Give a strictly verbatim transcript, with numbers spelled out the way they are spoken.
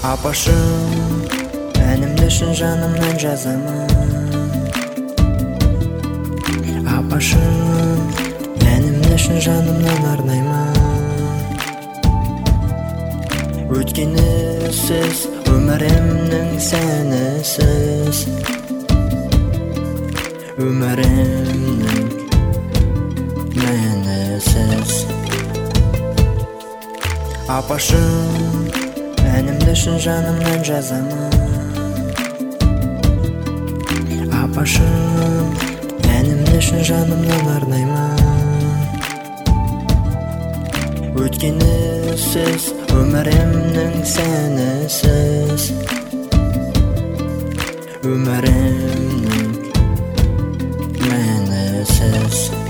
Апашым, әнімді шын жанымнан жазамын. Апашым, әнімді шын жанымнан арнаймын. Өткені сіз, өмірімнің сәнісіз. Өмірімнің мәнісіз. Апашым, әнімді шын жанымнан жазамын. Апашым, әнімді шын жанымнан арнаймын. Өткені сіз, өмірімнің сәнісіз. Өмірімнің мәнісіз.